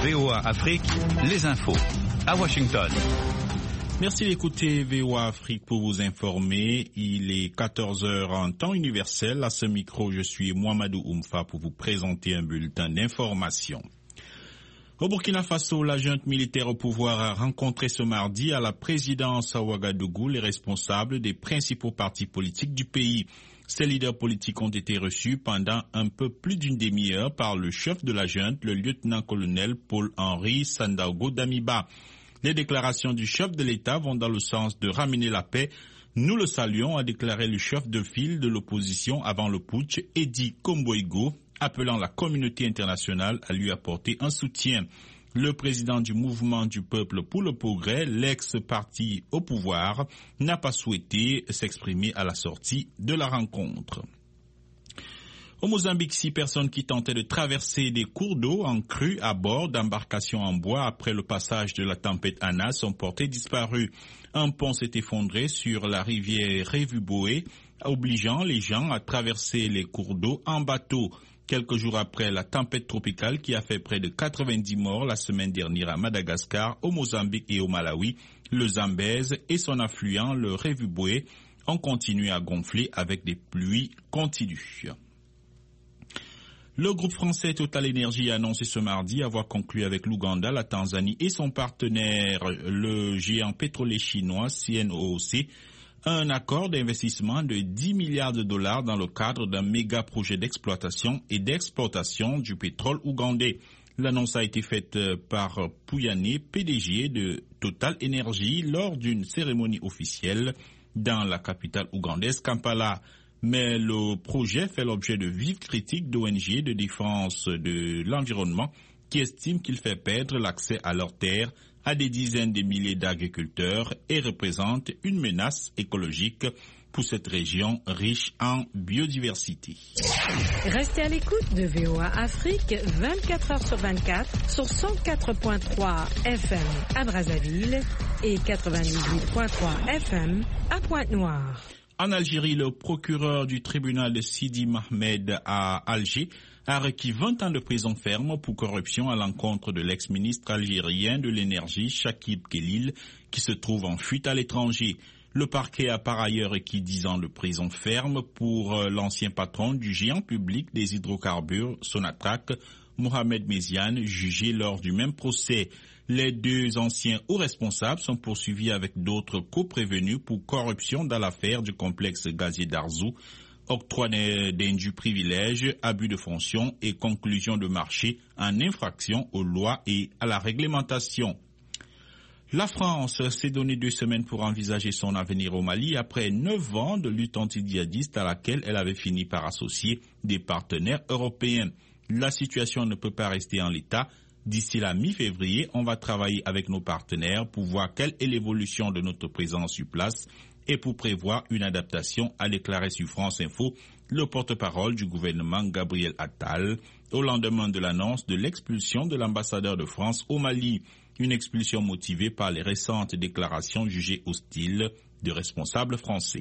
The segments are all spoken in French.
VOA Afrique, les infos. À Washington. Merci d'écouter VOA Afrique pour vous informer. Il est 14h en temps universel. À ce micro, je suis Mohamedou Oumfa pour vous présenter un bulletin d'information. Au Burkina Faso, la junte militaire au pouvoir a rencontré ce mardi à la présidence à Ouagadougou les responsables des principaux partis politiques du pays. Ces leaders politiques ont été reçus pendant un peu plus d'une demi-heure par le chef de la junte, le lieutenant-colonel Paul-Henri Sandaogo Damiba. Les déclarations du chef de l'État vont dans le sens de ramener la paix. Nous le saluons, a déclaré le chef de file de l'opposition avant le putsch, Edi Komboigo, appelant la communauté internationale à lui apporter un soutien. Le président du mouvement du peuple pour le progrès, l'ex-parti au pouvoir, n'a pas souhaité s'exprimer à la sortie de la rencontre. Au Mozambique, 6 personnes qui tentaient de traverser des cours d'eau en crue à bord d'embarcations en bois après le passage de la tempête Ana sont portées disparues. Un pont s'est effondré sur la rivière Revuboe, obligeant les gens à traverser les cours d'eau en bateau. Quelques jours après la tempête tropicale qui a fait près de 90 morts la semaine dernière à Madagascar, au Mozambique et au Malawi, le Zambèze et son affluent, le Revuboe, ont continué à gonfler avec des pluies continues. Le groupe français Total Energy a annoncé ce mardi avoir conclu avec l'Ouganda, la Tanzanie et son partenaire, le géant pétrolier chinois CNOOC, un accord d'investissement de 10 milliards de dollars dans le cadre d'un méga projet d'exploitation et d'exportation du pétrole ougandais. L'annonce a été faite par Pouyanné, PDG de Total Energy, lors d'une cérémonie officielle dans la capitale ougandaise, Kampala. Mais le projet fait l'objet de vives critiques d'ONG de défense de l'environnement qui estiment qu'il fait perdre l'accès à leurs terres à des dizaines de milliers d'agriculteurs et représente une menace écologique pour cette région riche en biodiversité. Restez à l'écoute de VOA Afrique 24 heures sur 24 sur 104.3 FM à Brazzaville et 98.3 FM à Pointe-Noire. En Algérie, le procureur du tribunal de Sidi Mohamed à Alger a requis 20 ans de prison ferme pour corruption à l'encontre de l'ex-ministre algérien de l'énergie, Chakib Khelil, qui se trouve en fuite à l'étranger. Le parquet a par ailleurs requis 10 ans de prison ferme pour l'ancien patron du géant public des hydrocarbures, Sonatrach, Mohamed Méziane, jugé lors du même procès. Les 2 anciens hauts responsables sont poursuivis avec d'autres co-prévenus pour corruption dans l'affaire du complexe gazier d'Arzou, octroi d'indus privilèges, abus de fonction et conclusion de marché en infraction aux lois et à la réglementation. La France s'est donné 2 semaines pour envisager son avenir au Mali après 9 ans de lutte anti-djihadiste à laquelle elle avait fini par associer des partenaires européens. La situation ne peut pas rester en l'état. D'ici la mi-février, on va travailler avec nos partenaires pour voir quelle est l'évolution de notre présence sur place et pour prévoir une adaptation, a déclaré sur France Info le porte-parole du gouvernement Gabriel Attal au lendemain de l'annonce de l'expulsion de l'ambassadeur de France au Mali, une expulsion motivée par les récentes déclarations jugées hostiles de responsables français.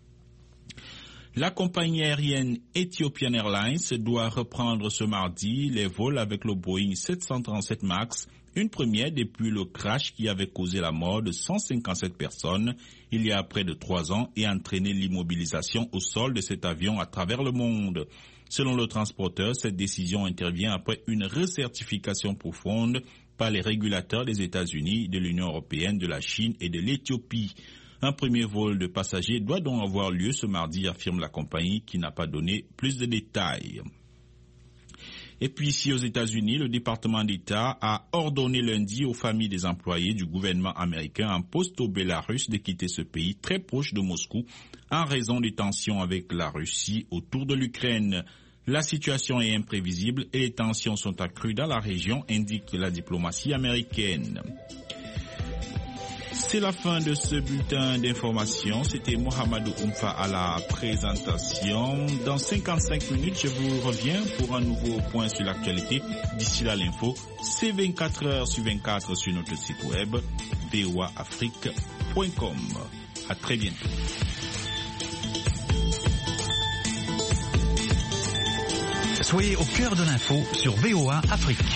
La compagnie aérienne Ethiopian Airlines doit reprendre ce mardi les vols avec le Boeing 737 MAX, une première depuis le crash qui avait causé la mort de 157 personnes il y a près de 3 ans et entraîné l'immobilisation au sol de cet avion à travers le monde. Selon le transporteur, cette décision intervient après une recertification profonde par les régulateurs des États-Unis, de l'Union européenne, de la Chine et de l'Éthiopie. Un premier vol de passagers doit donc avoir lieu ce mardi, affirme la compagnie qui n'a pas donné plus de détails. Et puis ici aux États-Unis, le département d'État a ordonné lundi aux familles des employés du gouvernement américain en poste au Bélarus de quitter ce pays très proche de Moscou en raison des tensions avec la Russie autour de l'Ukraine. La situation est imprévisible et les tensions sont accrues dans la région, indique la diplomatie américaine. C'est la fin de ce bulletin d'information. C'était Mohamedou Oumfa à la présentation. Dans 55 minutes, je vous reviens pour un nouveau point sur l'actualité. D'ici là, l'info, c'est 24 heures sur 24 sur notre site web voaafrique.com. À très bientôt. Soyez au cœur de l'info sur VOA Afrique.